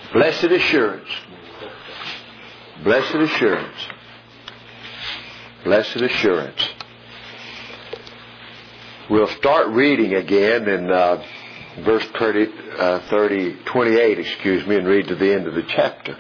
Blessed assurance. Blessed assurance. Blessed assurance. We'll start reading again in verse 28, and read to the end of the chapter.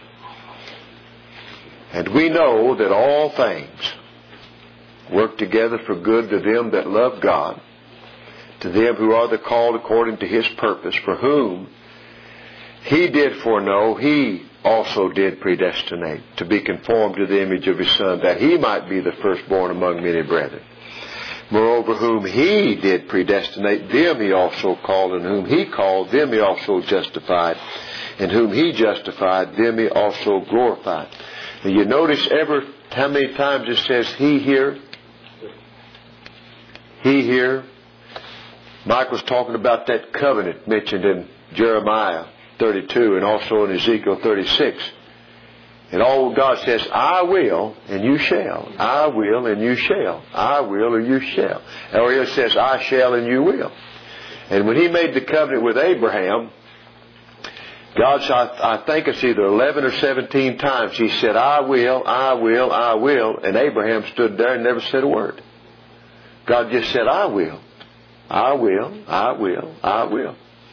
And we know that all things work together for good to them that love God, to them who are the called according to His purpose, for whom He did foreknow, He also did predestinate to be conformed to the image of His Son, that He might be the firstborn among many brethren. Moreover, whom He did predestinate, them He also called, and whom He called, them He also justified, and whom He justified, them He also glorified. And you notice how many times it says He here? He here. Mike was talking about that covenant mentioned in Jeremiah 32 and also in Ezekiel 36. And all God says, I will and you shall. I will and you shall. I will and you shall. Or He says, I shall and you will. And when He made the covenant with Abraham, God, I think it's either 11 or 17 times He said, I will, I will, I will. And Abraham stood there and never said a word. God just said, I will. I will, I will, I will.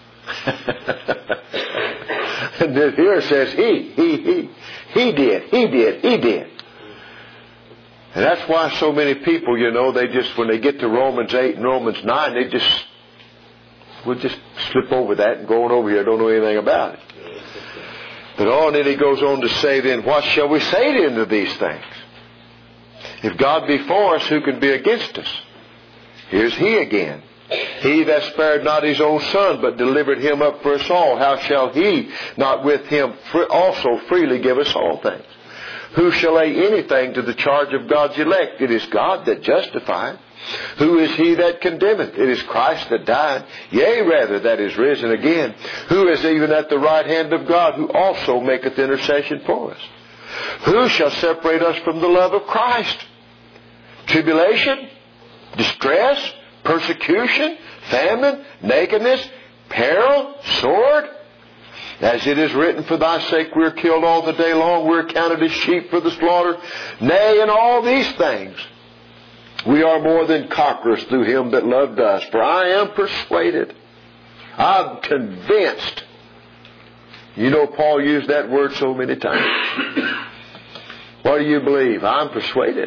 And then here it says He did. And that's why so many people, they just, when they get to Romans 8 and Romans 9, we'll just slip over that and go on over here, don't know anything about it. But and then he goes on to say, then what shall we say then to these things? If God be for us, who can be against us? Here's He again. He that spared not His own Son, but delivered Him up for us all, how shall He not with Him also freely give us all things? Who shall lay anything to the charge of God's elect? It is God that justifieth. Who is He that condemneth? It is Christ that died, yea, rather, that is risen again, who is even at the right hand of God, who also maketh intercession for us. Who shall separate us from the love of Christ? Tribulation? Distress? Persecution? Famine? Nakedness? Peril? Sword? As it is written, for thy sake we are killed all the day long, we are counted as sheep for the slaughter. Nay, in all these things we are more than conquerors through Him that loved us. For I am persuaded, I'm convinced. Paul used that word so many times. What do you believe? I'm persuaded.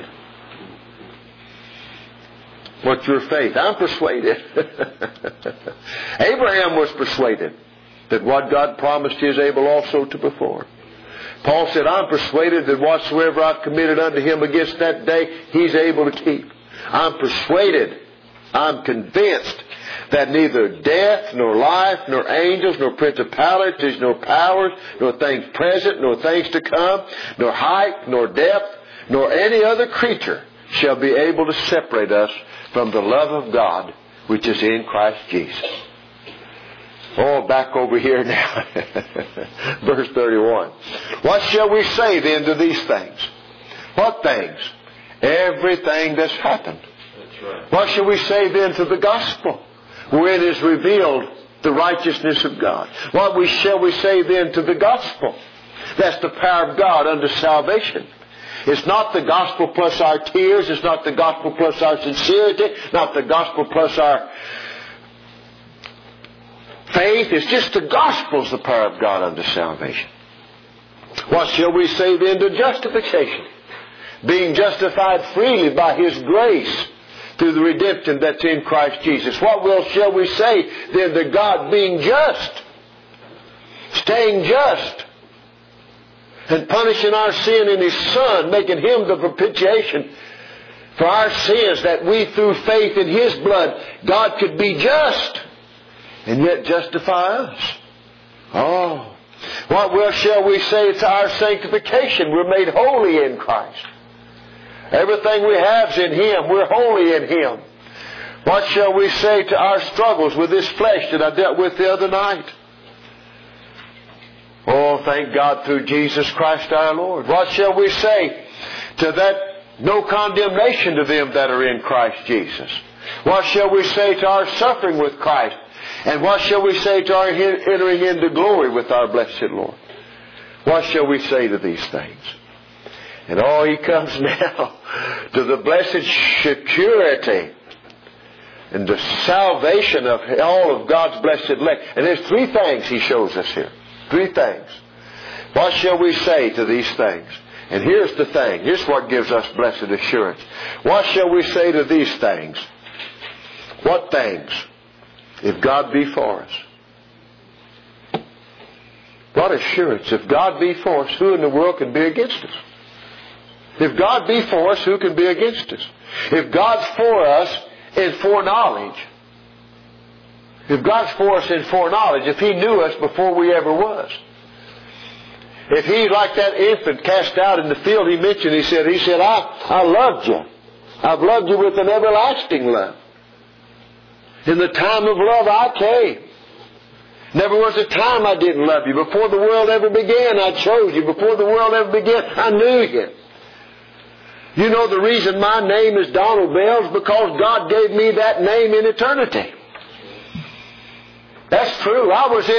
What's your faith? I'm persuaded. Abraham was persuaded that what God promised He is able also to perform. Paul said, I'm persuaded that whatsoever I've committed unto Him against that day, He's able to keep. I'm persuaded, I'm convinced that neither death, nor life, nor angels, nor principalities, nor powers, nor things present, nor things to come, nor height, nor depth, nor any other creature shall be able to separate us from the love of God which is in Christ Jesus. Back over here now. Verse 31. What shall we say then to these things? What things? Everything that's happened. That's right. What shall we say then to the gospel, wherein is revealed the righteousness of God? What shall we say then to the gospel? That's the power of God unto salvation. It's not the gospel plus our tears. It's not the gospel plus our sincerity. Not the gospel plus our faith. It's just the gospel's the power of God unto salvation. What shall we say then to justification? Being justified freely by His grace through the redemption that's in Christ Jesus. What shall we say then to God being just? Staying just. And punishing our sin in His Son, making Him the propitiation for our sins, that we through faith in His blood, God could be just and yet justify us. What shall we say to our sanctification? We're made holy in Christ. Everything we have is in Him. We're holy in Him. What shall we say to our struggles with this flesh that I dealt with the other night? Thank God through Jesus Christ our Lord. What shall we say to that? No condemnation to them that are in Christ Jesus. What shall we say to our suffering with Christ? And what shall we say to our entering into glory with our blessed Lord? What shall we say to these things? And he comes now to the blessed security and the salvation of all of God's blessed elect. And there's three things he shows us here. Three things. What shall we say to these things? And here's the thing. Here's what gives us blessed assurance. What shall we say to these things? What things? If God be for us. What assurance? If God be for us, who in the world can be against us? If God be for us, who can be against us? If God's for us in foreknowledge, if God's for us in foreknowledge, if He knew us before we ever was, if He, like that infant cast out in the field, He mentioned, He said, I loved you. I've loved you with an everlasting love. In the time of love I came. Never was a time I didn't love you. Before the world ever began, I chose you. Before the world ever began, I knew you. You know the reason my name is Donald Bell is because God gave me that name in eternity. That's true. I was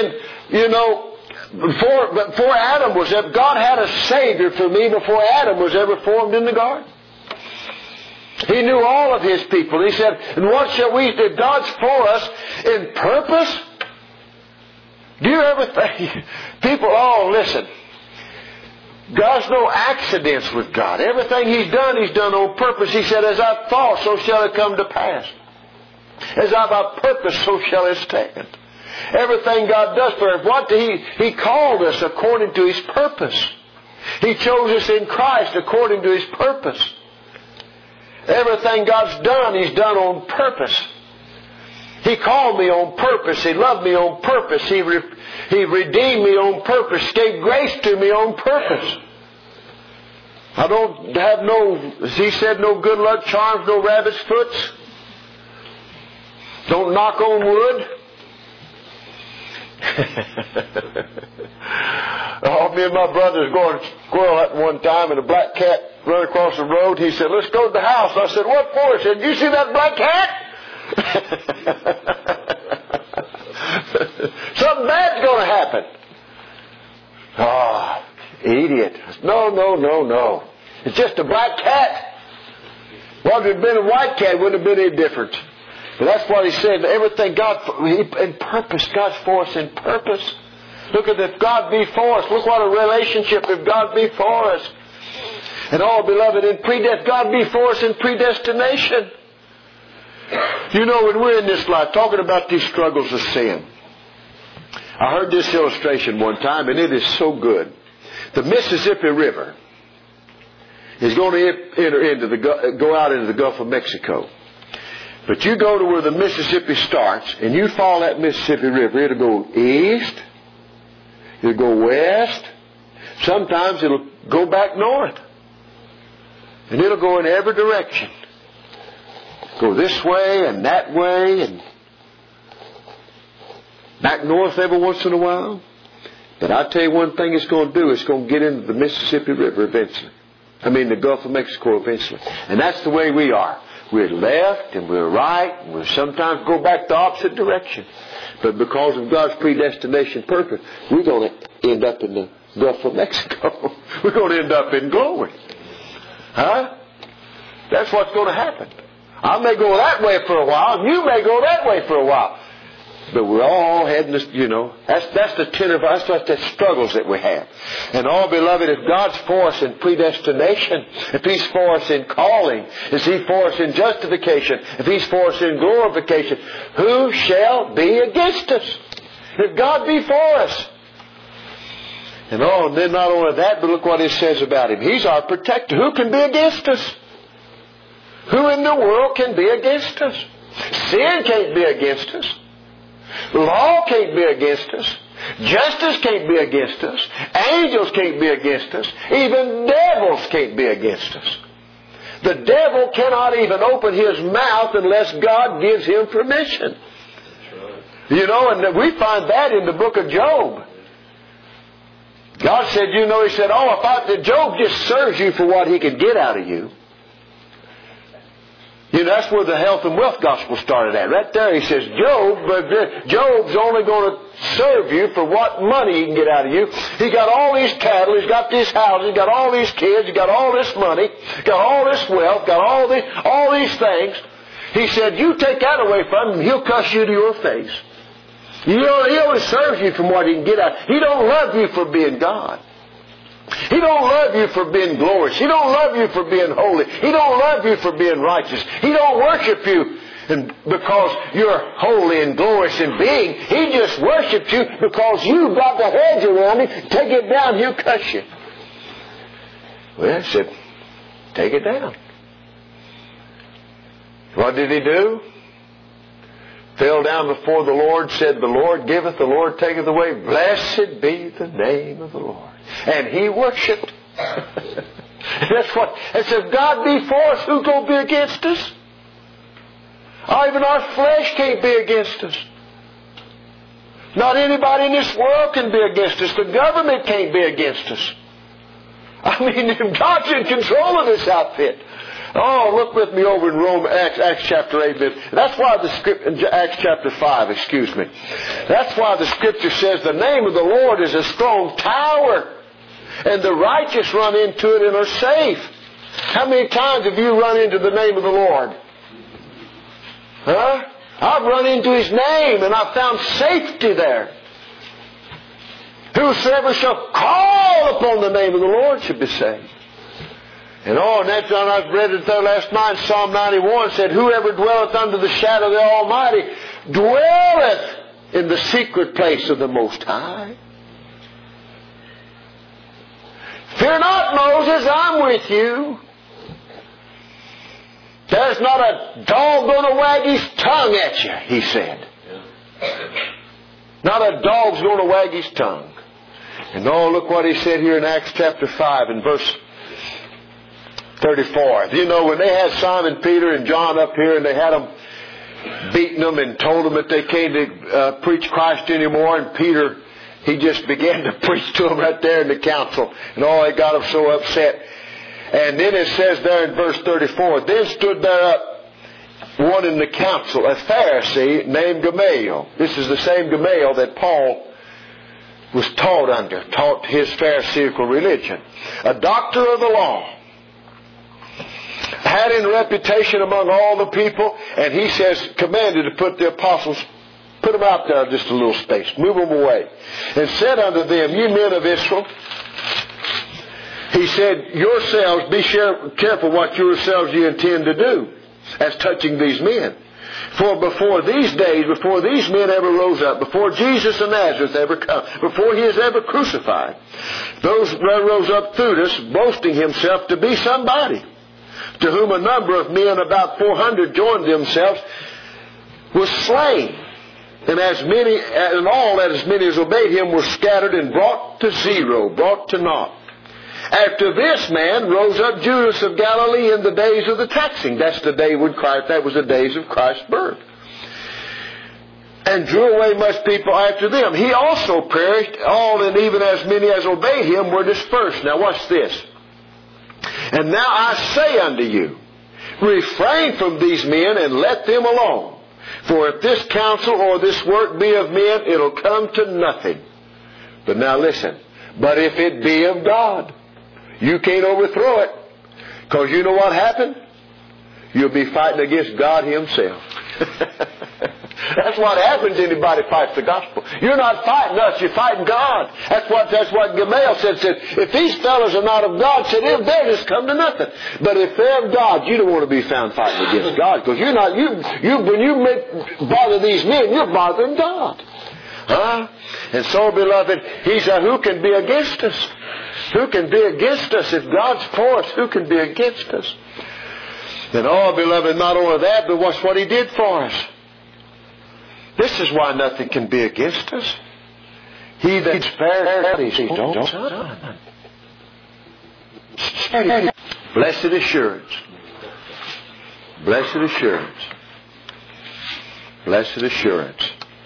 before Adam was ever, God had a Savior for me before Adam was ever formed in the garden. He knew all of His people. He said, and what shall we do? God's for us in purpose. Do you ever think, people, listen. God's no accidents with God. Everything He's done on purpose. He said, as I thought, so shall it come to pass. As I've purposed, so shall it stand. Everything God does for us. What did He called us according to His purpose. He chose us in Christ according to His purpose. Everything God's done, He's done on purpose. He called me on purpose. He loved me on purpose. He redeemed me on purpose. Gave grace to me on purpose. I don't have as He said, no good luck charms, no rabbit's foots. Don't knock on wood. Me and my brothers going squirrel hunting one time, and a black cat ran across the road. He said, let's go to the house. I said, what for? He said, you see that black cat? Something bad's going to happen. Idiot. No. It's just a black cat. Well, if it had been a white cat, it wouldn't have been any different. But that's what He said. Everything in purpose. God's for us in purpose. Look at if God be for us. Look what a relationship if God be for us. And beloved, in God be for us in predestination. You know, when we're in this life, talking about these struggles of sin, I heard this illustration one time, and it is so good. The Mississippi River is going to go out into the Gulf of Mexico. But you go to where the Mississippi starts, and you follow that Mississippi River. It'll go east, it'll go west, sometimes it'll go back north. And it'll go in every direction. Go this way and that way and back north every once in a while. But I'll tell you one thing it's going to do. It's going to get into the Mississippi River eventually. The Gulf of Mexico eventually. And that's the way we are. We're left and we're right and we sometimes go back the opposite direction. But because of God's predestination purpose, we're going to end up in the Gulf of Mexico. We're going to end up in glory. That's what's going to happen. I may go that way for a while, and you may go that way for a while. But we're all heading this, that's the tenor, that's the struggles that we have. And beloved, if God's for us in predestination, if He's for us in calling, if He's for us in justification, if He's for us in glorification, who shall be against us? If God be for us. And then not only that, but look what it says about Him. He's our protector. Who can be against us? Who in the world can be against us? Sin can't be against us. Law can't be against us. Justice can't be against us. Angels can't be against us. Even devils can't be against us. The devil cannot even open his mouth unless God gives him permission. And we find that in the book of Job. God said, He said, Job just serves you for what he can get out of you. You know, that's where the health and wealth gospel started at. Right there he says, Job's only going to serve you for what money he can get out of you. He got all these cattle, he's got these houses, he's got all these kids, he's got all this money, got all this wealth, got all these things. He said, you take that away from him, he'll cuss you to your face. He only serves you from what he can get out. He don't love you for being God. He don't love you for being glorious. He don't love you for being holy. He don't love you for being righteous. He don't worship you because you're holy and glorious in being. He just worships you because you've got the hedge around him. Take it down, he'll cuss you. Well, I said, take it down. What did he do? Fell down before the Lord, said, the Lord giveth, the Lord taketh away. Blessed be the name of the Lord. And he worshipped. That's what. And said, if God be for us, who's going to be against us? Even our flesh can't be against us. Not anybody in this world can be against us. The government can't be against us. I mean, God's in control of this outfit. Oh, look with me over in Acts chapter 8. That's why the scripture, Acts chapter 5, excuse me. That's why the scripture says the name of the Lord is a strong tower, and the righteous run into it and are safe. How many times have you run into the name of the Lord? Huh? I've run into His name and I've found safety there. Whosoever shall call upon the name of the Lord shall be saved. And that's one I read it there last night. Psalm 91 said, whoever dwelleth under the shadow of the Almighty dwelleth in the secret place of the Most High. Fear not, Moses, I'm with you. There's not a dog going to wag his tongue at you, he said. Not a dog's going to wag his tongue. And look what he said here in Acts chapter 5 and verse 34. You know, when they had Simon Peter and John up here and they had them beating them and told them that they can't preach Christ anymore, and Peter, he just began to preach to them right there in the council. And they got them so upset. And then it says there in verse 34, then stood there up one in the council, a Pharisee named Gamaliel. This is the same Gamaliel that Paul was taught his Pharisaical religion. A doctor of the law. Had in reputation among all the people, and he says, commanded to put the apostles, put them out there just a little space, move them away. And said unto them, ye men of Israel, he said, yourselves, be careful what yourselves ye intend to do, as touching these men. For before these days, before these men ever rose up, before Jesus of Nazareth ever come, before He is ever crucified, those rose up Theudas, boasting himself to be somebody, to whom a number of men, about 400, joined themselves, was slain. And as many as obeyed him were scattered and brought to zero, brought to naught. After this man rose up Judas of Galilee in the days of the taxing. That's the day when Christ, that was the days of Christ's birth. And drew away much people after them. He also perished, all, and even as many as obeyed him were dispersed. Now watch this. And now I say unto you, refrain from these men and let them alone. For if this counsel or this work be of men, it'll come to nothing. But now listen. But if it be of God, you can't overthrow it. Because you know what happened? You'll be fighting against God Himself. That's what happens to anybody fights the gospel. You're not fighting us, you're fighting God. That's what Gamaliel said. If these fellows are not of God, they'll just come to nothing. But if they're of God, you don't want to be found fighting against God, because you're not. When you bother these men, you're bothering God. Huh? And so, beloved, he said, who can be against us? Who can be against us? If God's for us, who can be against us? And beloved, not only that, but watch what He did for us. This is why nothing can be against us. He that spares he don't son. Blessed assurance. Blessed assurance. Blessed assurance.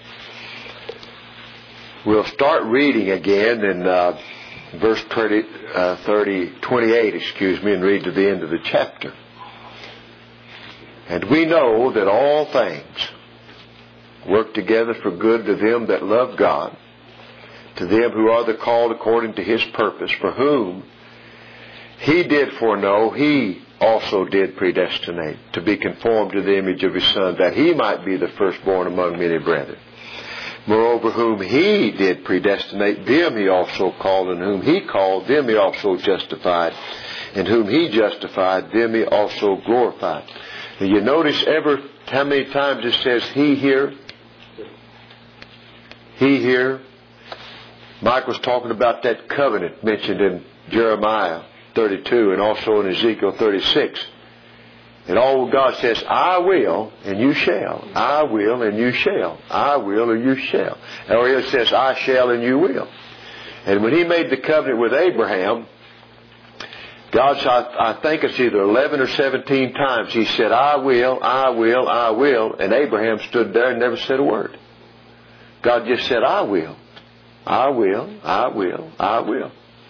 We'll start reading again in verse 28, and read to the end of the chapter. And we know that all things work together for good to them that love God, to them who are the called according to His purpose, for whom He did foreknow, He also did predestinate to be conformed to the image of His Son, that He might be the firstborn among many brethren. Moreover, whom He did predestinate, them He also called, and whom He called, them He also justified, and whom He justified, them He also glorified. And you notice how many times it says He here? He here. Mike was talking about that covenant mentioned in Jeremiah 32 and also in Ezekiel 36. And all God says, I will and you shall. I will and you shall. I will and you shall. Or it says, I shall and you will. And when He made the covenant with Abraham, God, I think it's either 11 or 17 times, He said, I will, I will, I will. And Abraham stood there and never said a word. God just said, I will. I will, I will, I will.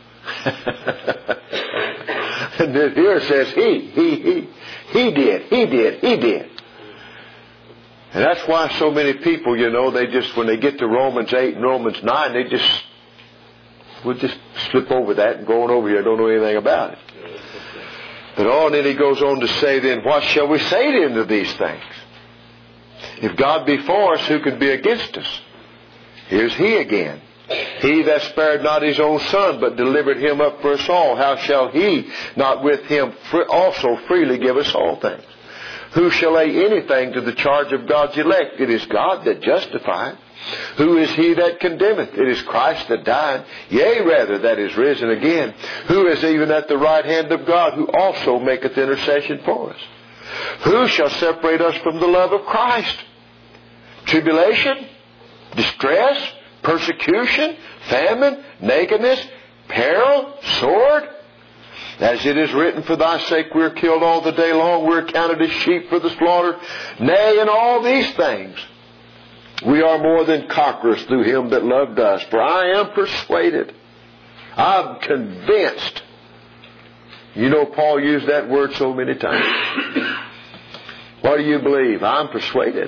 And then here it says He did. And that's why so many people, they just, when they get to Romans 8 and Romans 9, we'll just slip over that and go on over here, don't know anything about it. But and then he goes on to say, then what shall we say then to these things? If God be for us, who can be against us? Here's He again. He that spared not His own Son, but delivered Him up for us all, how shall He not with Him also freely give us all things? Who shall lay anything to the charge of God's elect? It is God that justifieth. Who is he that condemneth? It is Christ that died, yea, rather, that is risen again, who is even at the right hand of God, who also maketh intercession for us. Who shall separate us from the love of Christ? Tribulation? Distress? Persecution? Famine? Nakedness? Peril? Sword? As it is written, for thy sake we are killed all the day long, we are counted as sheep for the slaughter. Nay, in all these things we are more than conquerors through Him that loved us. For I am persuaded, I'm convinced. Paul used that word so many times. What do you believe? I'm persuaded.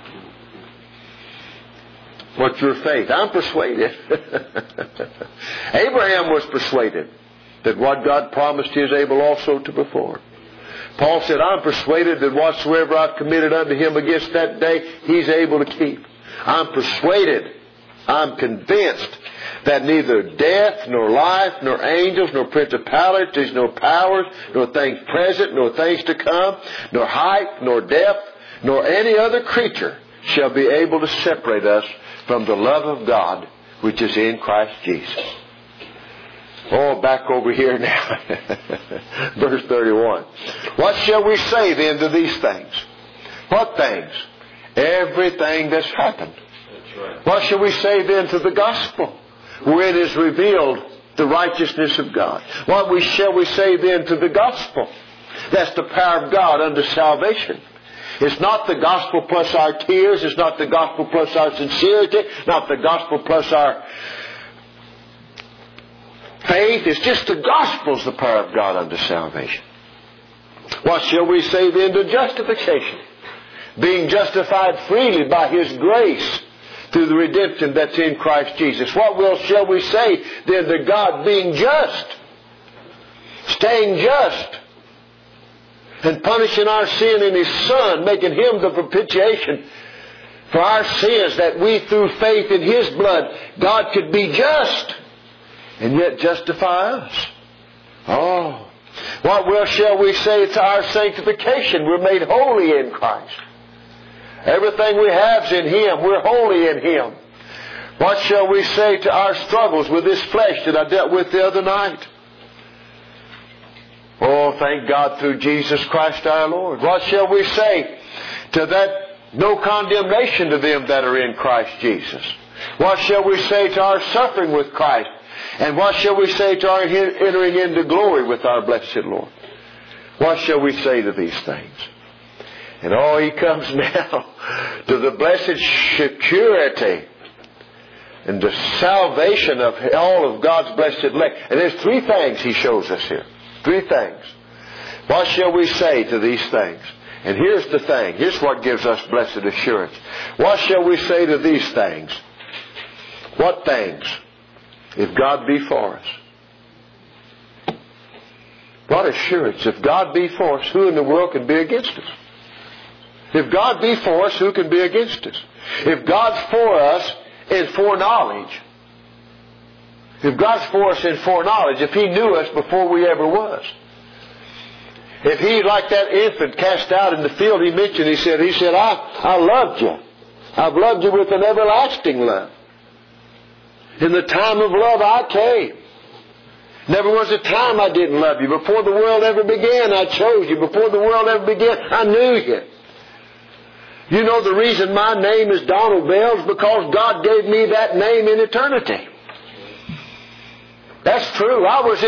What's your faith? I'm persuaded. Abraham was persuaded that what God promised He is able also to perform. Paul said, I'm persuaded that whatsoever I've committed unto Him against that day, He's able to keep. I'm persuaded, I'm convinced that neither death, nor life, nor angels, nor principalities, nor powers, nor things present, nor things to come, nor height, nor depth, nor any other creature shall be able to separate us from the love of God which is in Christ Jesus. Back over here now. Verse 31. What shall we say then to these things? What things? Everything that's happened. That's right. What shall we say then to the gospel, wherein is revealed the righteousness of God? What shall we say then to the gospel? That's the power of God unto salvation. It's not the gospel plus our tears. It's not the gospel plus our sincerity. Not the gospel plus our faith. It's just the gospel's the power of God unto salvation. What shall we say then to justification? Being justified freely by His grace through the redemption that's in Christ Jesus. What shall we say then to God being just? Staying just. And punishing our sin in His Son, making Him the propitiation for our sins, that we through faith in His blood, God could be just and yet justify us. What shall we say to our sanctification? We're made holy in Christ. Everything we have's in Him. We're holy in Him. What shall we say to our struggles with this flesh that I dealt with the other night? Thank God through Jesus Christ our Lord. What shall we say to that? No condemnation to them that are in Christ Jesus. What shall we say to our suffering with Christ? And what shall we say to our entering into glory with our blessed Lord? What shall we say to these things? And He comes now to the blessed security and the salvation of all of God's blessed elect. And there's three things He shows us here. Three things. What shall we say to these things? And here's the thing. Here's what gives us blessed assurance. What shall we say to these things? What things? If God be for us. What assurance? If God be for us, who in the world can be against us? If God be for us, who can be against us? If God's for us in foreknowledge, if God's for us in foreknowledge, if He knew us before we ever was, if He, like that infant cast out in the field He mentioned, He said, I loved you. I've loved you with an everlasting love. In the time of love I came. Never was a time I didn't love you. Before the world ever began, I chose you. Before the world ever began, I knew you. You know the reason my name is Donald Bell is because God gave me that name in eternity. That's true. I was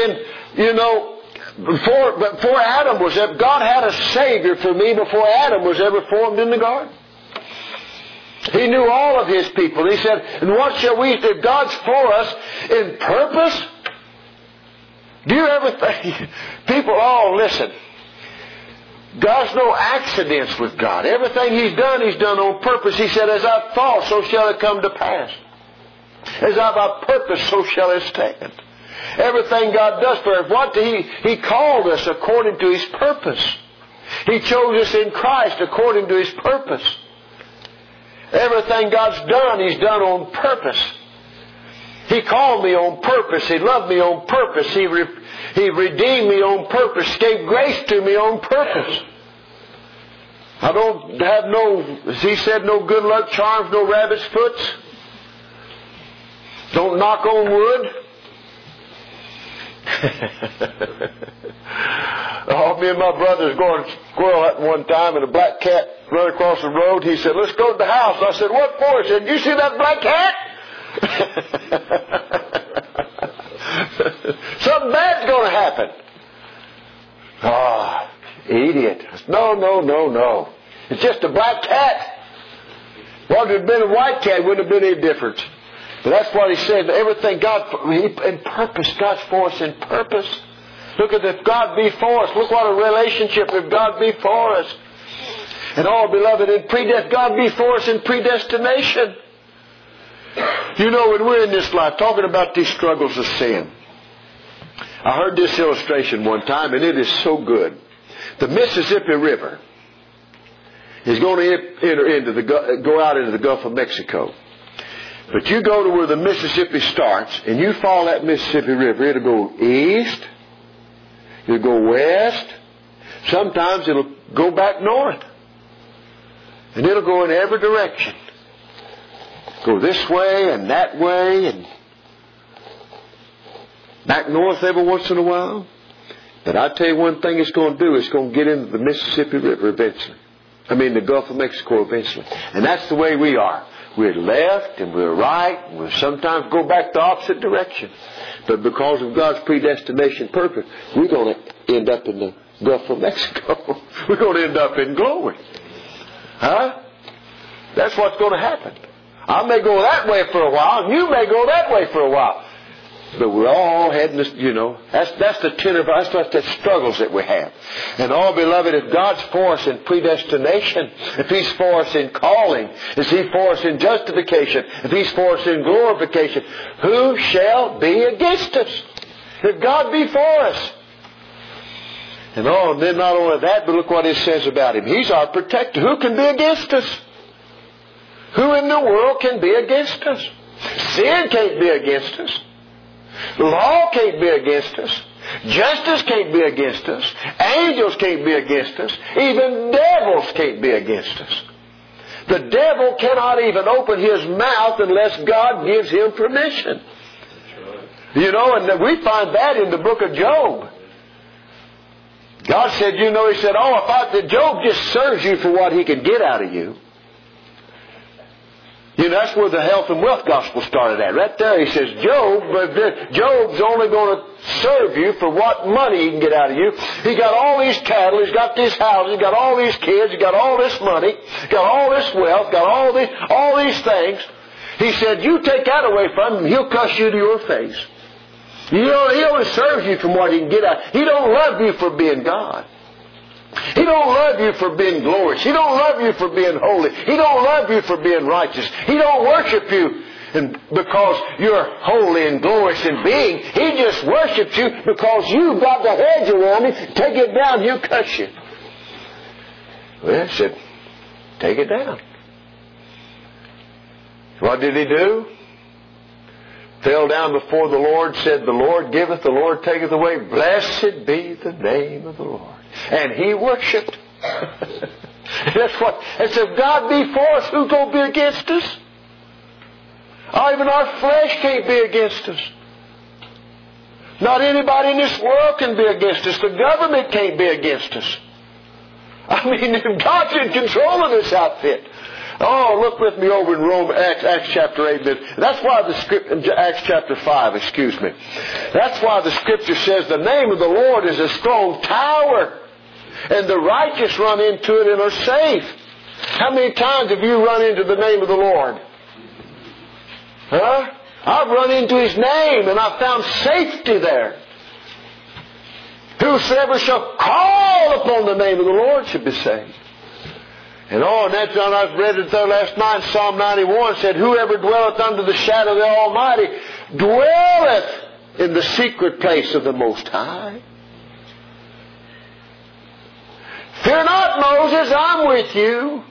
before Adam was ever, God had a Savior for me before Adam was ever formed in the garden. He knew all of His people. He said, and what shall we, if God's for us in purpose? Do you ever think, people, listen. God's no accidents with God. Everything He's done on purpose. He said, as I thought, so shall it come to pass. As I've purpose, so shall it stand. Everything God does for us. What He called us according to His purpose. He chose us in Christ according to His purpose. Everything God's done, He's done on purpose. He called me on purpose. He loved me on purpose. He redeemed me on purpose. Gave grace to me on purpose. I don't have as He said, no good luck charms, no rabbit's foots. Don't knock on wood. Me and my brothers going squirrel hunting one time, and a black cat ran across the road. He said, let's go to the house. I said, what for? He said, you see that black cat? Something bad's going to happen. Idiot. No. It's just a black cat. Well, if it had been a white cat, it wouldn't have been any difference. But that's what He said. Everything in purpose. God's for us in purpose. Look at if God be for us. Look what a relationship if God be for us. And beloved, God be for us in predestination. You know, when we're in this life, talking about these struggles of sin, I heard this illustration one time, and it is so good. The Mississippi River is going to go out into the Gulf of Mexico. But you go to where the Mississippi starts, and you follow that Mississippi River. It'll go east. It'll go west. Sometimes it'll go back north. And it'll go in every direction. Go this way and that way and back north every once in a while. But I tell you one thing it's going to do. It's going to get into the Mississippi River eventually. The Gulf of Mexico eventually. And that's the way we are. We're left and we're right. And we'll sometimes go back the opposite direction. But because of God's predestination purpose, we're going to end up in the Gulf of Mexico. We're going to end up in glory. That's what's going to happen. I may go that way for a while, and you may go that way for a while. But we're all heading this, that's the tenor, that's the struggles that we have. And beloved, if God's for us in predestination, if He's for us in calling, if He's for us in justification, if He's for us in glorification, who shall be against us? If God be for us. And then not only that, but look what it says about Him. He's our protector. Who can be against us? Who in the world can be against us? Sin can't be against us. Law can't be against us. Justice can't be against us. Angels can't be against us. Even devils can't be against us. The devil cannot even open his mouth unless God gives him permission. And we find that in the book of Job. God said, He said, Job just serves you for what he can get out of you. That's where the health and wealth gospel started at. Right there he says, Job's only going to serve you for what money he can get out of you. He got all these cattle, he's got this house, he's got all these kids, he's got all this money, he's got all this wealth, got all these things. He said, you take that away from him, he'll cuss you to your face. He only serves you from what he can get out. He don't love you for being God. He don't love you for being glorious. He don't love you for being holy. He don't love you for being righteous. He don't worship you because you're holy and glorious in being. He just worships you because you've got the hedge around him. Take it down, he'll cuss you. Well, he said, take it down. What did he do? Fell down before the Lord, said, the Lord giveth, the Lord taketh away. Blessed be the name of the Lord. And he worshipped. That's what. And so if God be for us, who's going to be against us? Even our flesh can't be against us. Not anybody in this world can be against us. The government can't be against us. I mean, God's in control of this outfit. Oh, look with me over in Acts chapter 8. That's why the scripture, Acts chapter 5, excuse me. That's why the scripture says the name of the Lord is a strong tower, and the righteous run into it and are safe. How many times have you run into the name of the Lord? Huh? I've run into His name and I've found safety there. Whosoever shall call upon the name of the Lord shall be saved. And that's John, I read it there last night. Psalm 91 said, whoever dwelleth under the shadow of the Almighty dwelleth in the secret place of the Most High. Fear not, Moses, I'm with you.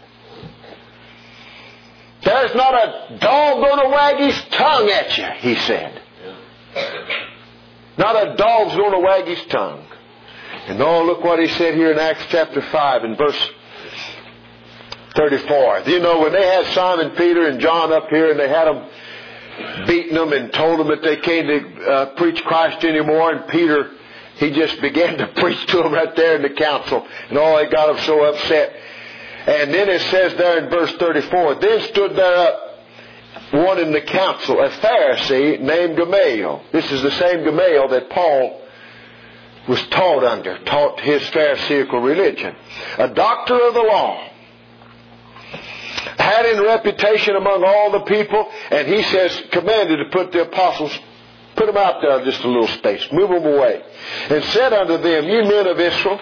There's not a dog going to wag his tongue at you, he said. Not a dog's going to wag his tongue. And look what he said here in Acts chapter 5 and verse 34. You know, when they had Simon Peter and John up here and they had them beating them and told them that they can't preach Christ anymore, and Peter, he just began to preach to them right there in the council. And they got them so upset. And then it says there in verse 34, then stood there up one in the council, a Pharisee named Gamaliel. This is the same Gamaliel that Paul was taught his Pharisaical religion. A doctor of the law. Had in reputation among all the people, and he says, commanded to put the apostles, put them out there just a little space, move them away. And said unto them, ye men of Israel,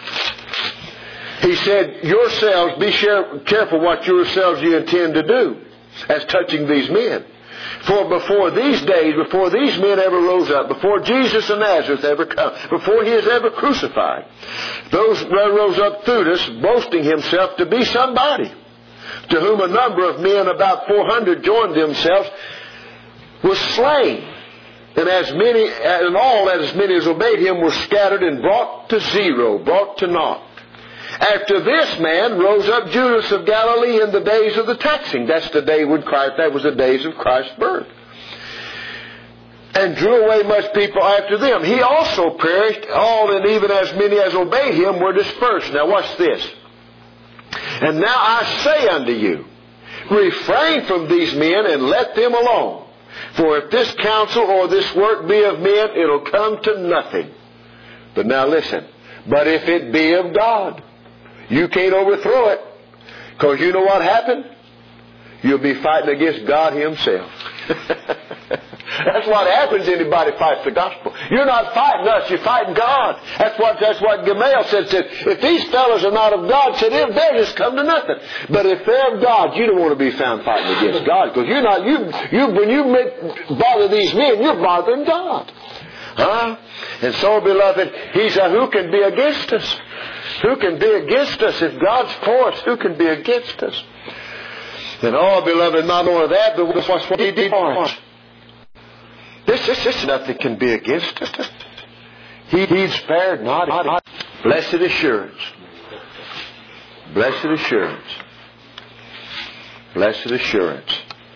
he said, yourselves, be careful what yourselves you intend to do as touching these men. For before these days, before these men ever rose up, before Jesus of Nazareth ever come, before He is ever crucified, those rose up Theudas, boasting himself to be somebody, to whom a number of men, about 400, joined themselves, was slain. And as many as obeyed him were scattered and brought to zero, brought to naught. After this man rose up Judas of Galilee in the days of the taxing. That's the day when that was the days of Christ's birth. And drew away much people after them. He also perished, all and even as many as obeyed him were dispersed. Now watch this. And now I say unto you, refrain from these men and let them alone. For if this counsel or this work be of men, it'll come to nothing. But now listen. But if it be of God, you can't overthrow it. Because you know what happened? You'll be fighting against God Himself. That's what happens if anybody fights the gospel. You're not fighting us, you're fighting God. That's what Gamaliel said. If these fellows are not of God, said, they'll just come to nothing. But if they're of God, you don't want to be found fighting against God. Because when you bother these men, you're bothering God. Huh? And so, beloved, he said, who can be against us? Who can be against us? If God's for us, who can be against us? And beloved, not only that, but what's what He did for us. This nothing can be against us. He spared not. Blessed assurance. Blessed assurance. Blessed assurance.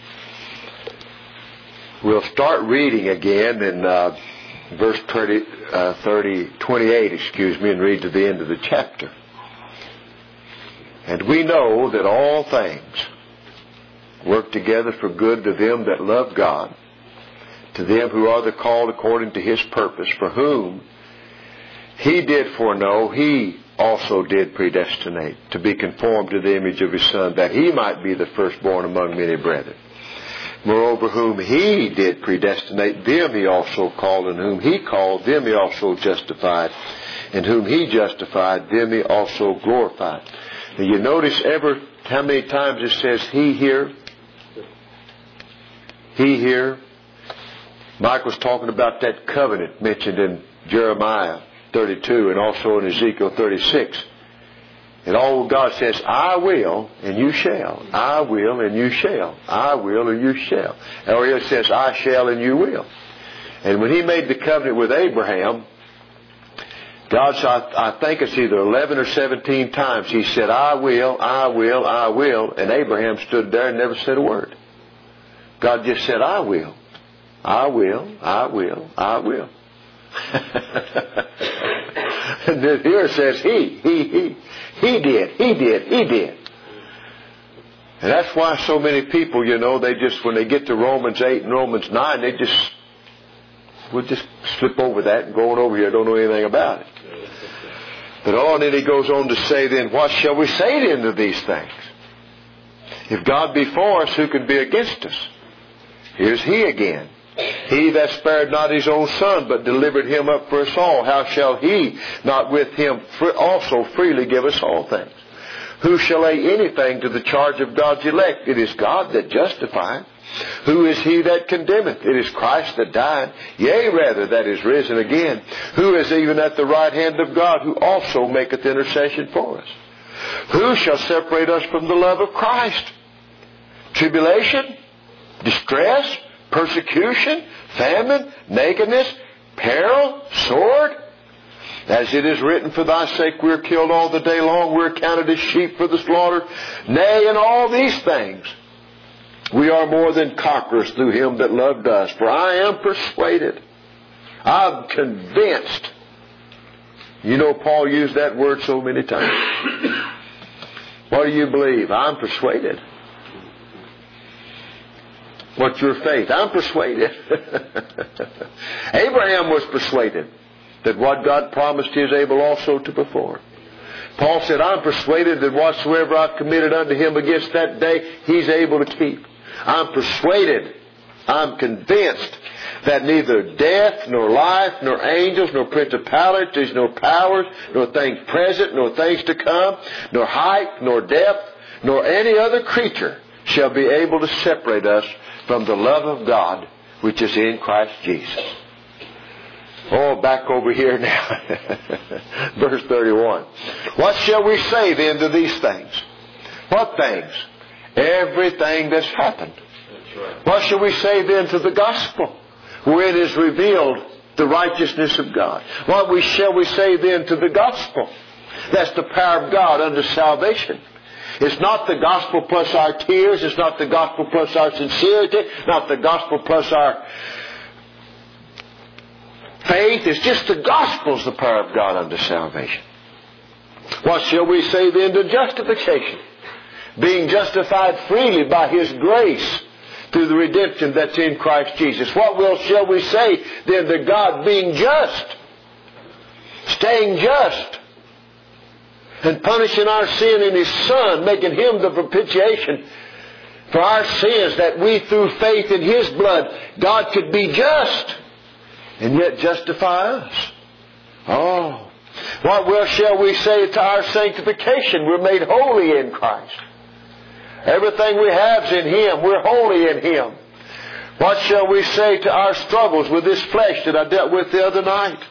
We'll start reading again in verse 28, and read to the end of the chapter. And we know that all things work together for good to them that love God, to them who are the called according to His purpose, for whom He did foreknow, He also did predestinate to be conformed to the image of His Son, that He might be the firstborn among many brethren. Moreover, whom He did predestinate, them He also called, and whom He called, them He also justified, and whom He justified, them He also glorified. Now you notice how many times it says He here? He here. Mike was talking about that covenant mentioned in Jeremiah 32 and also in Ezekiel 36. And all God says, I will and you shall. I will and you shall. I will and you shall. Or it says, I shall and you will. And when He made the covenant with Abraham, God said, I think it's either 11 or 17 times He said, I will, I will, I will. And Abraham stood there and never said a word. God just said, I will. I will, I will, I will. And then here it says He did. And that's why so many people, they just, when they get to Romans 8 and Romans 9, we'll just slip over that and go on over here, don't know anything about it. But and then he goes on to say then, what shall we say then to these things? If God be for us, who can be against us? Here's He again. He that spared not His own Son, but delivered Him up for us all, how shall He not with Him also freely give us all things? Who shall lay anything to the charge of God's elect? It is God that justifieth. Who is he that condemneth? It is Christ that died, yea, rather, that is risen again, who is even at the right hand of God, who also maketh intercession for us. Who shall separate us from the love of Christ? Tribulation? Distress? Persecution? Famine? Nakedness? Peril? Sword? As it is written, for thy sake we are killed all the day long, we are counted as sheep for the slaughter. Nay, in all these things we are more than conquerors through Him that loved us. For I am persuaded, I'm convinced. Paul used that word so many times. What do you believe? I'm persuaded. What's your faith? I'm persuaded. Abraham was persuaded that what God promised He is able also to perform. Paul said, I'm persuaded that whatsoever I've committed unto Him against that day, He's able to keep. I'm persuaded, I'm convinced that neither death, nor life, nor angels, nor principalities, nor powers, nor things present, nor things to come, nor height, nor depth, nor any other creature shall be able to separate us from the love of God which is in Christ Jesus. Back over here now. Verse 31. What shall we say then to these things? What things? Everything that's happened. That's right. What shall we say then to the gospel, wherein is revealed the righteousness of God? What shall we say then to the gospel? That's the power of God unto salvation. It's not the gospel plus our tears. It's not the gospel plus our sincerity. Not the gospel plus our faith. It's just the gospel's the power of God unto salvation. What shall we say then to justification? Being justified freely by His grace through the redemption that's in Christ Jesus. What shall we say then to God being just? Staying just. And punishing our sin in His Son, making Him the propitiation for our sins, that we through faith in His blood, God could be just and yet justify us. What shall we say to our sanctification? We're made holy in Christ. Everything we have is in Him. We're holy in Him. What shall we say to our struggles with this flesh that I dealt with the other night?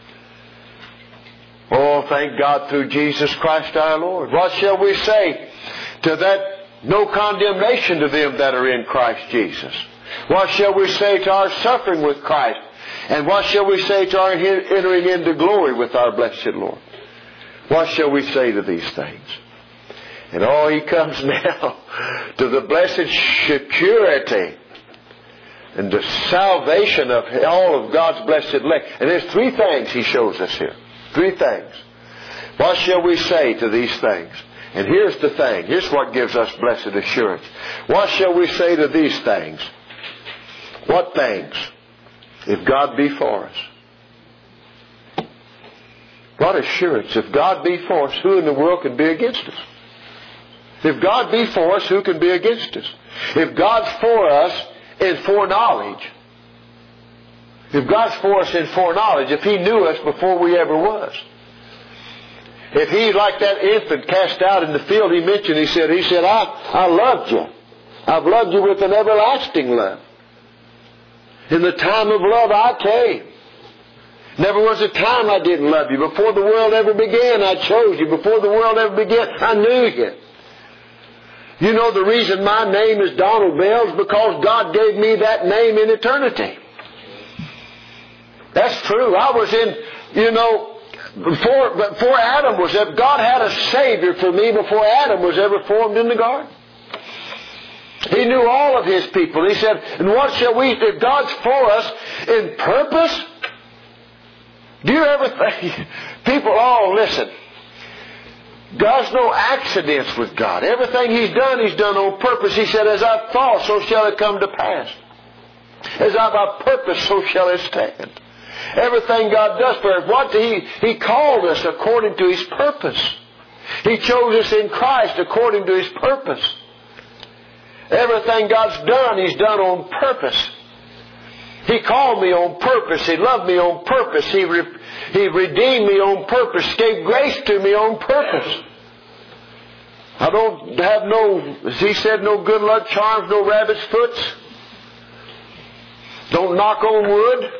Thank God through Jesus Christ our Lord. What shall we say to that? No condemnation to them that are in Christ Jesus. What shall we say to our suffering with Christ? And what shall we say to our entering into glory with our blessed Lord? What shall we say to these things? And He comes now to the blessed security and the salvation of all of God's blessed elect. And there's three things He shows us here. Three things. What shall we say to these things? And here's the thing. Here's what gives us blessed assurance. What shall we say to these things? What things? If God be for us. What assurance? If God be for us, who in the world can be against us? If God be for us, who can be against us? If God's for us, in foreknowledge, if God's for us in foreknowledge, if He knew us before we ever was, if He, like that infant cast out in the field He mentioned, He said, I loved you. I've loved you with an everlasting love. In the time of love I came. Never was a time I didn't love you. Before the world ever began, I chose you. Before the world ever began, I knew you. You know the reason my name is Donald Bell is because God gave me that name in eternity. That's true. I was in, before Adam was ever, God had a Savior for me before Adam was ever formed in the garden. He knew all of His people. He said, and what shall we, if God's for us in purpose? Do you ever think, people, listen. God's no accidents with God. Everything He's done on purpose. He said, as I've thought, so shall it come to pass. As I've purposed, so shall it stand. Everything God does for us. What He called us according to His purpose. He chose us in Christ according to His purpose. Everything God's done, He's done on purpose. He called me on purpose. He loved me on purpose. He redeemed me on purpose. Gave grace to me on purpose. I don't have as He said, no good luck charms, no rabbit's foots. Don't knock on wood.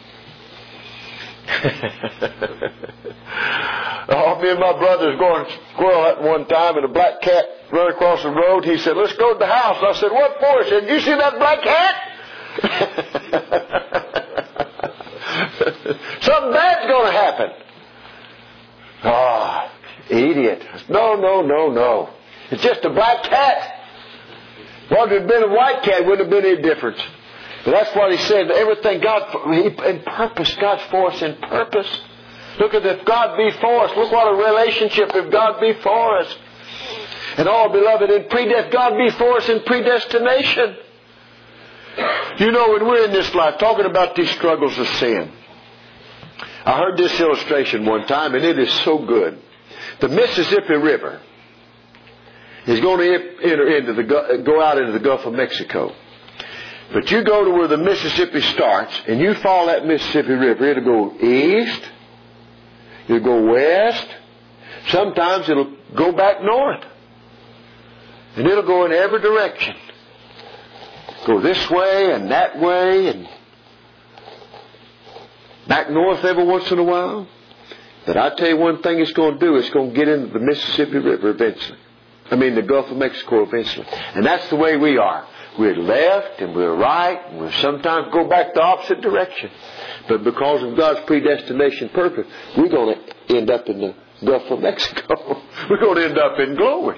Me and my brothers going squirrel hunting one time, and a black cat ran across the road. He said, let's go to the house. I said, what for? He said, you see that black cat? Something bad's going to happen. Idiot. No. It's just a black cat. Well, if it had been a white cat, it wouldn't have been any difference. But that's what He said. Everything in purpose. God's for us in purpose. Look at if God be for us. Look what a relationship if God be for us. And beloved, if God be for us in predestination. You know, when we're in this life, talking about these struggles of sin, I heard this illustration one time, and it is so good. The Mississippi River is going to go out into the Gulf of Mexico. But you go to where the Mississippi starts, and you follow that Mississippi River. It'll go east. It'll go west. Sometimes it'll go back north. And it'll go in every direction. Go this way and that way and back north every once in a while. But I tell you one thing it's going to do. It's going to get into the Mississippi River eventually. The Gulf of Mexico eventually. And that's the way we are. We're left and we're right and we sometimes go back the opposite direction. But because of God's predestination purpose, we're going to end up in the Gulf of Mexico. We're going to end up in glory.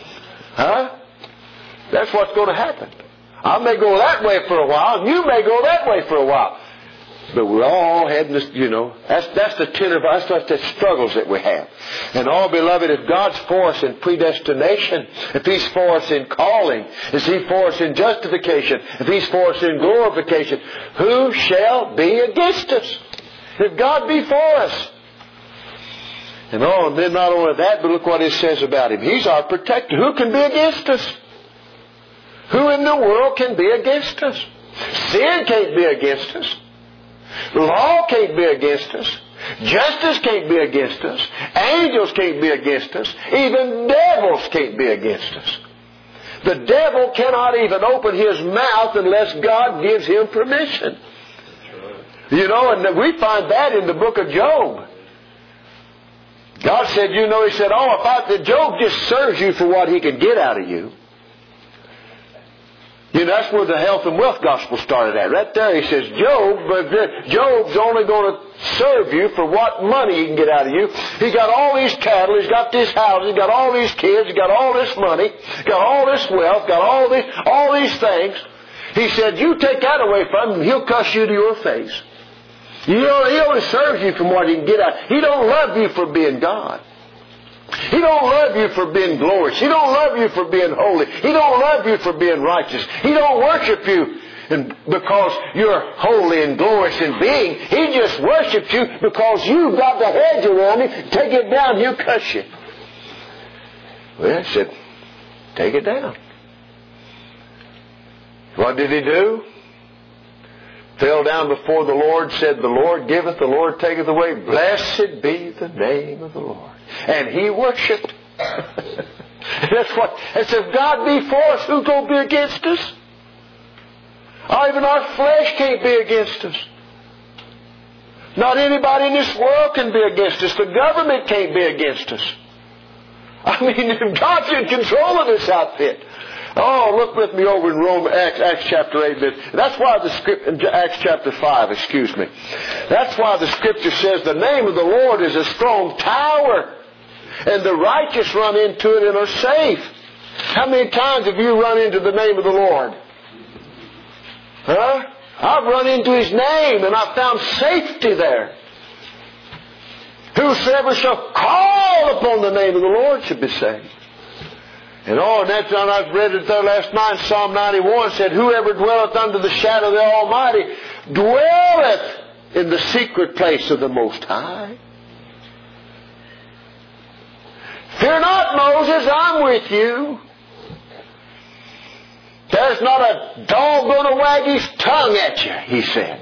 That's what's going to happen. I may go that way for a while, and you may go that way for a while. But we're all heading this, that's the tenor, that's the struggles that we have. And beloved, if God's for us in predestination, if He's for us in calling, if He's for us in justification, if He's for us in glorification, who shall be against us? If God be for us. And then not only that, but look what it says about Him. He's our protector. Who can be against us? Who in the world can be against us? Sin can't be against us. Law can't be against us. Justice can't be against us. Angels can't be against us. Even devils can't be against us. The devil cannot even open his mouth unless God gives him permission. And we find that in the book of Job. God said, He said, if Job just serves you for what he can get out of you. That's where the health and wealth gospel started at. Right there He says, Job's only going to serve you for what money he can get out of you. He got all these cattle, he's got this house, he's got all these kids, he's got all this money, got all this wealth, got all these things. He said, you take that away from him, he'll cuss you to your face. He only serves you from what he can get out. He don't love you for being God. He don't love you for being glorious. He don't love you for being holy. He don't love you for being righteous. He don't worship you because you're holy and glorious in being. He just worships you because you've got the hedge around him. Take it down, he'll cuss you. Well, I said, take it down. What did he do? Fell down before the Lord, said, the Lord giveth, the Lord taketh away. Blessed be the name of the Lord. And he worshipped. That's what. It's if God be for us, who's going to be against us? Or even our flesh can't be against us. Not anybody in this world can be against us. The government can't be against us. I mean, God's in control of this outfit. Oh, look with me over in Acts chapter 8. That's why Acts chapter 5, excuse me. That's why the Scripture says the name of the Lord is a strong tower, and the righteous run into it and are safe. How many times have you run into the name of the Lord? Huh? I've run into His name and I've found safety there. Whosoever shall call upon the name of the Lord shall be saved. And that's when I read it there last night. Psalm 91 said, whoever dwelleth under the shadow of the Almighty dwelleth in the secret place of the Most High. Fear not, Moses, I'm with you. There's not a dog going to wag his tongue at you, he said.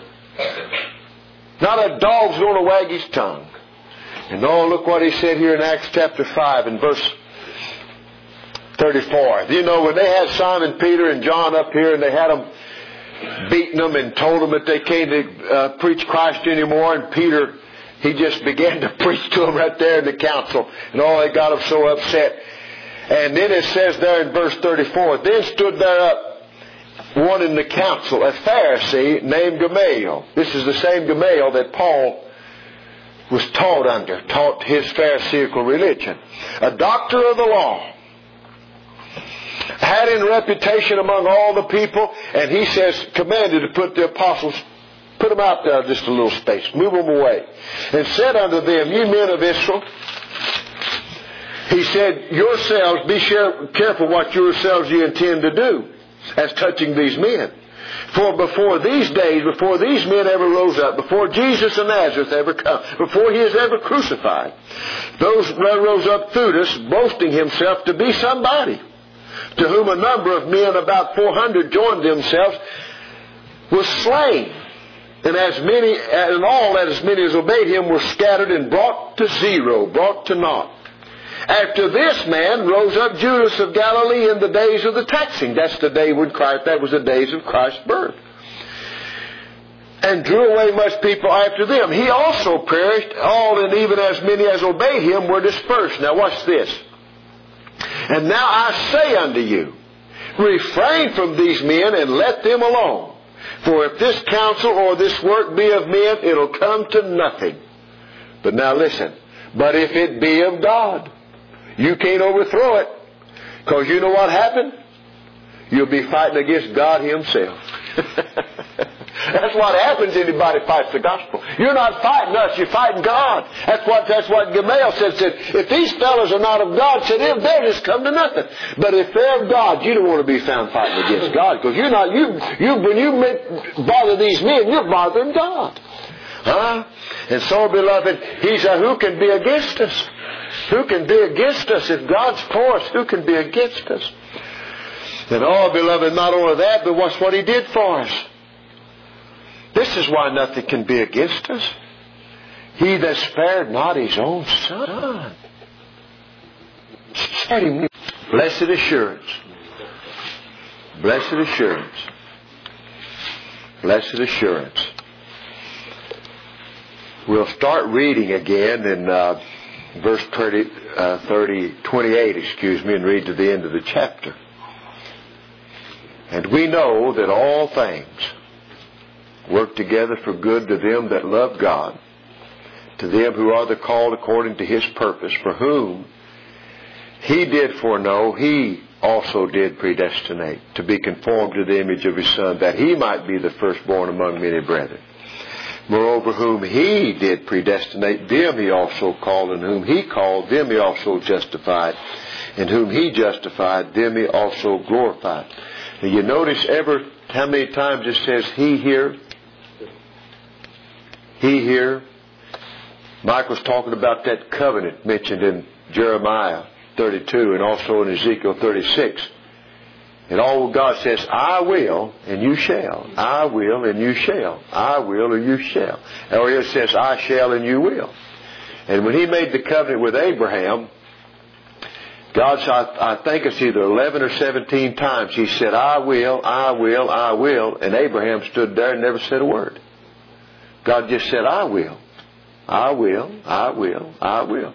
Not a dog's going to wag his tongue. And look what he said here in Acts chapter 5 and verse 34. You know, when they had Simon Peter and John up here and they had them beaten them and told them that they can't preach Christ anymore, and Peter, he just began to preach to them right there in the council. And they got them so upset. And then it says there in verse 34, then stood there up one in the council, a Pharisee named Gamaliel. This is the same Gamaliel that Paul was taught his Pharisaical religion. A doctor of the law. Had in reputation among all the people, and he says, commanded to put the apostles, put them out there just a little space, move them away. And said unto them, ye men of Israel, he said, yourselves, be careful what yourselves you intend to do as touching these men. For before these days, before these men ever rose up, before Jesus of Nazareth ever come, before He is ever crucified, those rose up Theudas, boasting himself to be somebody, to whom a number of men, about 400, joined themselves, was slain. And as many as obeyed him were scattered and brought to zero, brought to naught. After this man rose up Judas of Galilee in the days of the taxing. That's the day when that was the days of Christ's birth. And drew away much people after them. He also perished, and even as many as obeyed him were dispersed. Now watch this. And now I say unto you, refrain from these men and let them alone. For if this counsel or this work be of men, it'll come to nothing. But now listen. But if it be of God, you can't overthrow it. Because you know what happened? You'll be fighting against God Himself. That's what happens if anybody fights the gospel. You're not fighting us, you're fighting God. That's what Gamaliel said. If these fellows are not of God, they'll just come to nothing. But if they're of God, you don't want to be found fighting against God. Because when you bother these men, you're bothering God. Huh? And so, beloved, he said, who can be against us? Who can be against us? If God's for us, who can be against us? And beloved, not only that, but watch what He did for us. This is why nothing can be against us. He that spared not His own Son. Blessed assurance. Blessed assurance. Blessed assurance. We'll start reading again in verse 28, and read to the end of the chapter. And we know that all things work together for good to them that love God, to them who are the called according to His purpose, for whom He did foreknow, He also did predestinate to be conformed to the image of His Son, that He might be the firstborn among many brethren. Moreover, whom He did predestinate, them He also called, and whom He called, them He also justified, and whom He justified, them He also glorified. Now you notice how many times it says He here? He here. Mike was talking about that covenant mentioned in Jeremiah 32 and also in Ezekiel 36. And all God says, I will and you shall. I will and you shall. I will or you shall. Or it says, I shall and you will. And when He made the covenant with Abraham, God, I think it's either 11 or 17 times, He said, I will, I will, I will. And Abraham stood there and never said a word. God just said, I will. I will, I will, I will.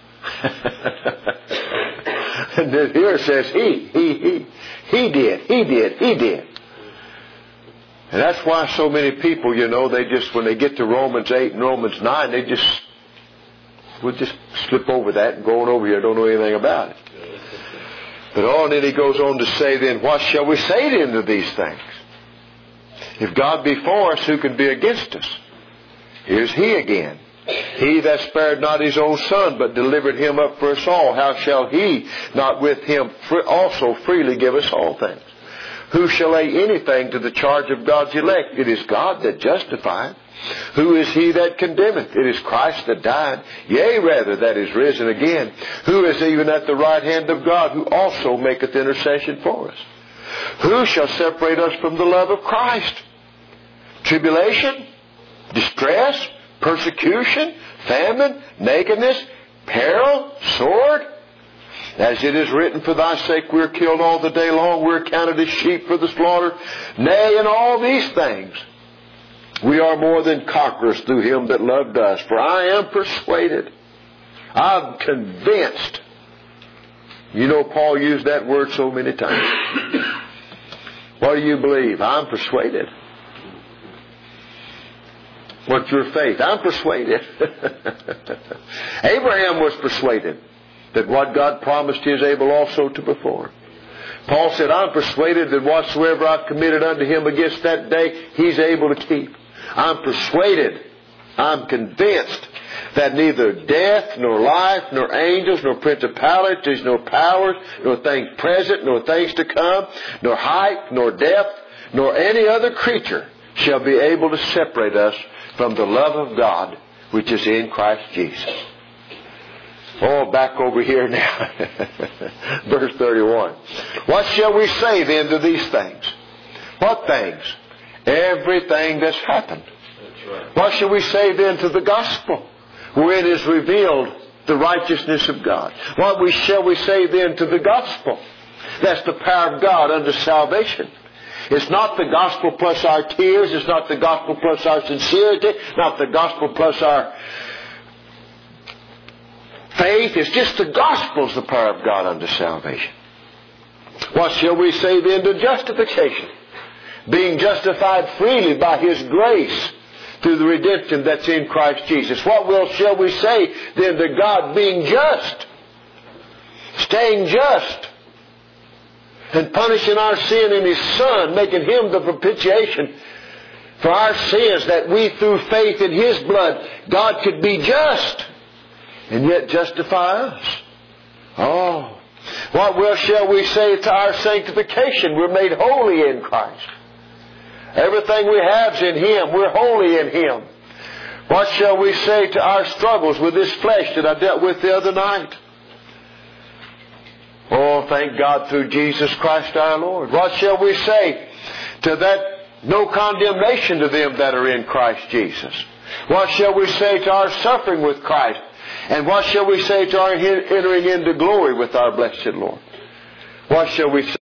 And then here it says, He did. And that's why so many people, they just, when they get to Romans 8 and Romans 9, we'll just slip over that and go on over here, don't know anything about it. But and then he goes on to say then, what shall we say then to these things? If God be for us, who can be against us? Here's He again. He that spared not His own Son, but delivered Him up for us all, how shall He not with Him also freely give us all things? Who shall lay anything to the charge of God's elect? It is God that justifieth. Who is he that condemneth? It is Christ that died, yea, rather, that is risen again, who is even at the right hand of God, who also maketh intercession for us. Who shall separate us from the love of Christ? Tribulation? Distress? Persecution? Famine? Nakedness? Peril? Sword? As it is written, for thy sake we are killed all the day long, we are counted as sheep for the slaughter. Nay, in all these things we are more than conquerors through Him that loved us. For I am persuaded. I'm convinced. Paul used that word so many times. What do you believe? I'm persuaded. What's your faith? I'm persuaded. Abraham was persuaded that what God promised He is able also to perform. Paul said, I'm persuaded that whatsoever I've committed unto Him against that day, He's able to keep. I'm persuaded, I'm convinced that neither death, nor life, nor angels, nor principalities, nor powers, nor things present, nor things to come, nor height, nor depth, nor any other creature shall be able to separate us from the love of God which is in Christ Jesus. Back over here now. Verse 31. What shall we say then to these things? What things? Everything that's happened. That's right. What shall we say then to the gospel, wherein is revealed the righteousness of God? What shall we say then to the gospel? That's the power of God unto salvation. It's not the gospel plus our tears. It's not the gospel plus our sincerity. Not the gospel plus our faith. It's just the gospel's the power of God unto salvation. What shall we say then to justification? Being justified freely by His grace through the redemption that's in Christ Jesus. What shall we say then to God being just? Staying just. And punishing our sin in His Son, making Him the propitiation for our sins, that we through faith in His blood, God could be just and yet justify us. What shall we say to our sanctification? We're made holy in Christ. Everything we have is in Him. We're holy in Him. What shall we say to our struggles with this flesh that I dealt with the other night? Thank God through Jesus Christ our Lord. What shall we say to that? No condemnation to them that are in Christ Jesus. What shall we say to our suffering with Christ? And what shall we say to our entering into glory with our blessed Lord? What shall we say?